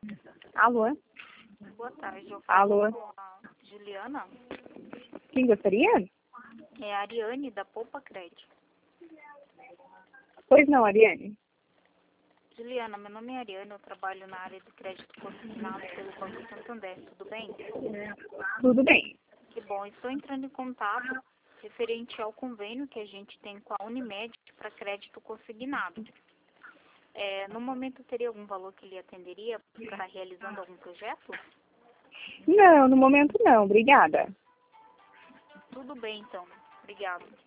Alô? Boa tarde, eu falo Alô? com a Juliana. Quem gostaria? É a Ariane, da Poupa Crédito. Pois não, Ariane. Juliana, meu nome é Ariane, eu trabalho na área de crédito consignado pelo Banco Santander, tudo bem? Tudo bem. Que bom, estou entrando em contato referente ao convênio que a gente tem com a Unimed para crédito consignado. No momento, teria algum valor que lhe atenderia para estar realizando algum projeto? Não, no momento não, obrigada. Tudo bem, então. Obrigada.